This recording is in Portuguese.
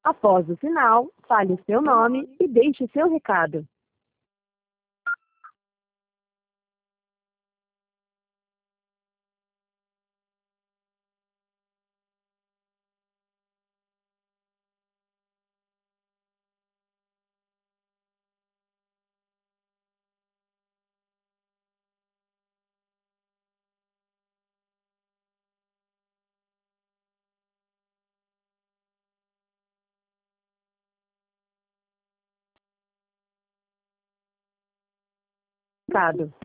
Após o sinal, fale seu nome e deixe seu recado. Recado.